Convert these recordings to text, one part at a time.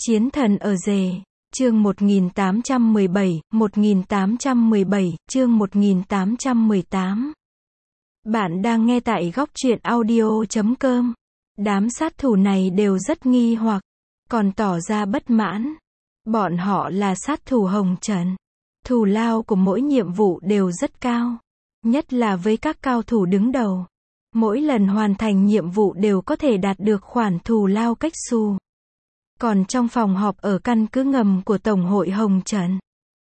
Chiến thần ở rề, chương 1817, 1817, chương 1818. Bạn đang nghe tại góc truyện audio.com. Đám sát thủ này đều rất nghi hoặc, còn tỏ ra bất mãn. Bọn họ là sát thủ Hồng Trần. Thù lao của mỗi nhiệm vụ đều rất cao, nhất là với các cao thủ đứng đầu. Mỗi lần hoàn thành nhiệm vụ đều có thể đạt được khoản thù lao cách xù. Còn trong phòng họp ở căn cứ ngầm của Tổng hội Hồng Trần,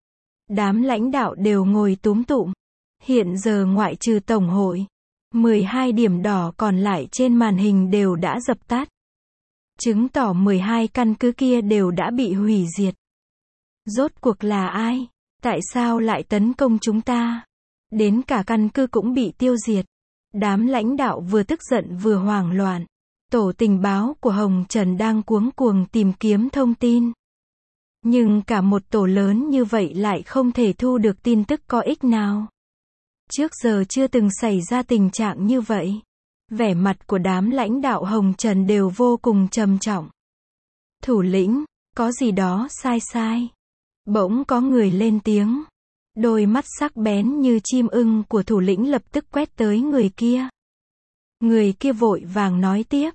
đám lãnh đạo đều ngồi túm tụm. Hiện giờ ngoại trừ Tổng hội, 12 điểm đỏ còn lại trên màn hình đều đã dập tắt. Chứng tỏ 12 căn cứ kia đều đã bị hủy diệt. Rốt cuộc là ai? Tại sao lại tấn công chúng ta? Đến cả căn cứ cũng bị tiêu diệt. Đám lãnh đạo vừa tức giận vừa hoảng loạn. Tổ tình báo của Hồng Trần đang cuống cuồng tìm kiếm thông tin. Nhưng cả một tổ lớn như vậy lại không thể thu được tin tức có ích nào. Trước giờ chưa từng xảy ra tình trạng như vậy. Vẻ mặt của đám lãnh đạo Hồng Trần đều vô cùng trầm trọng. Thủ lĩnh, có gì đó sai. Bỗng có người lên tiếng. Đôi mắt sắc bén như chim ưng của thủ lĩnh lập tức quét tới người kia. Người kia vội vàng nói tiếp.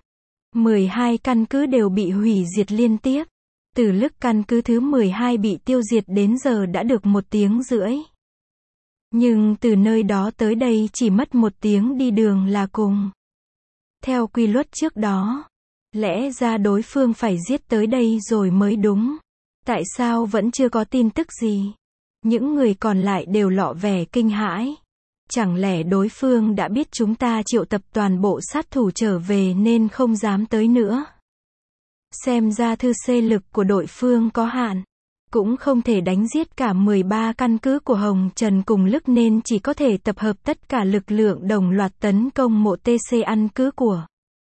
12 căn cứ đều bị hủy diệt liên tiếp. Từ lúc căn cứ thứ 12 bị tiêu diệt đến giờ đã được 1 tiếng rưỡi. Nhưng từ nơi đó tới đây chỉ mất 1 tiếng đi đường là cùng. Theo quy luật trước đó, lẽ ra đối phương phải giết tới đây rồi mới đúng. Tại sao vẫn chưa có tin tức gì? Những người còn lại đều lọ vẻ kinh hãi. Chẳng lẽ đối phương đã biết chúng ta triệu tập toàn bộ sát thủ trở về nên không dám tới nữa? Xem ra thư xê lực của đội phương có hạn. Cũng không thể đánh giết cả 13 căn cứ của Hồng Trần cùng lúc nên chỉ có thể tập hợp tất cả lực lượng đồng loạt tấn công mộ TC căn cứ của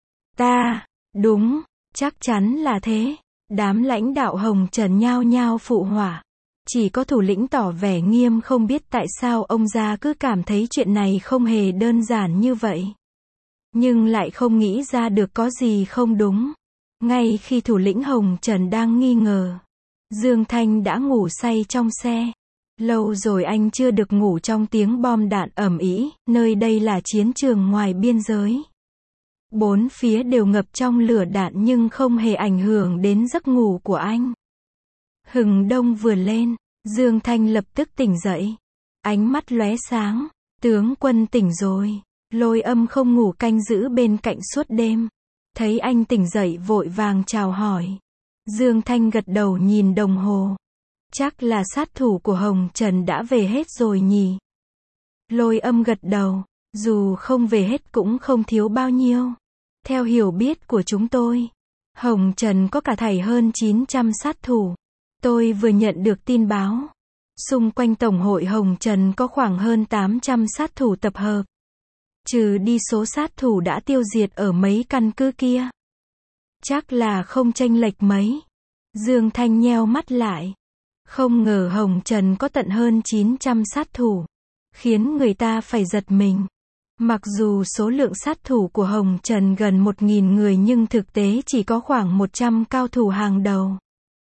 ta. Đúng, chắc chắn là thế. Đám lãnh đạo Hồng Trần nhao nhao phụ họa. Chỉ có thủ lĩnh tỏ vẻ nghiêm không biết tại sao ông già cứ cảm thấy chuyện này không hề đơn giản như vậy. Nhưng lại không nghĩ ra được có gì không đúng. Ngay khi thủ lĩnh Hồng Trần đang nghi ngờ, Dương Thanh đã ngủ say trong xe. Lâu rồi anh chưa được ngủ trong tiếng bom đạn ầm ĩ, nơi đây là chiến trường ngoài biên giới. Bốn phía đều ngập trong lửa đạn nhưng không hề ảnh hưởng đến giấc ngủ của anh. Hừng đông vừa lên, Dương Thanh lập tức tỉnh dậy. Ánh mắt lóe sáng, tướng quân tỉnh rồi. Lôi Âm không ngủ canh giữ bên cạnh suốt đêm. Thấy anh tỉnh dậy vội vàng chào hỏi. Dương Thanh gật đầu nhìn đồng hồ. Chắc là sát thủ của Hồng Trần đã về hết rồi nhỉ? Lôi Âm gật đầu, dù không về hết cũng không thiếu bao nhiêu. Theo hiểu biết của chúng tôi, Hồng Trần có cả thảy hơn 900 sát thủ. Tôi vừa nhận được tin báo. Xung quanh Tổng hội Hồng Trần có khoảng hơn 800 sát thủ tập hợp. Trừ đi số sát thủ đã tiêu diệt ở mấy căn cứ kia. Chắc là không chênh lệch mấy. Dương Thanh nheo mắt lại. Không ngờ Hồng Trần có tận hơn 900 sát thủ. Khiến người ta phải giật mình. Mặc dù số lượng sát thủ của Hồng Trần gần 1.000 người nhưng thực tế chỉ có khoảng 100 cao thủ hàng đầu.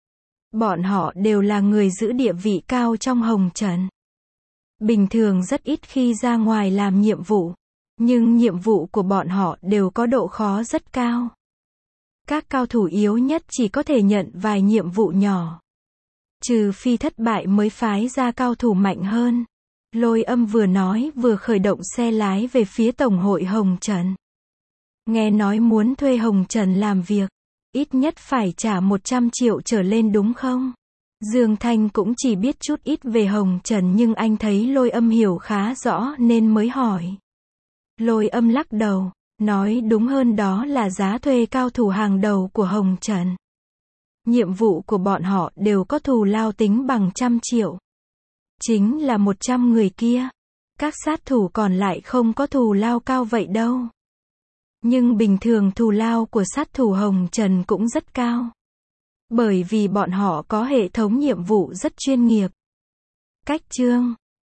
Bọn họ đều là người giữ địa vị cao trong Hồng Trần. Bình thường rất ít khi ra ngoài làm nhiệm vụ. Nhưng nhiệm vụ của bọn họ đều có độ khó rất cao. Các cao thủ yếu nhất chỉ có thể nhận vài nhiệm vụ nhỏ. Trừ phi thất bại mới phái ra cao thủ mạnh hơn. Lôi Âm vừa nói vừa khởi động xe lái về phía Tổng hội Hồng Trần. Nghe nói muốn thuê Hồng Trần làm việc, ít nhất phải trả 100 triệu trở lên đúng không? Dương Thanh cũng chỉ biết chút ít về Hồng Trần nhưng anh thấy Lôi Âm hiểu khá rõ nên mới hỏi. Lôi Âm lắc đầu, nói đúng hơn đó là giá thuê cao thủ hàng đầu của Hồng Trần. Nhiệm vụ của bọn họ đều có thù lao tính bằng 100 triệu. Chính là 100 người kia. Các sát thủ còn lại không có thù lao cao vậy đâu. Nhưng bình thường thù lao của sát thủ Hồng Trần cũng rất cao. Bởi vì bọn họ có hệ thống nhiệm vụ rất chuyên nghiệp. Cách chương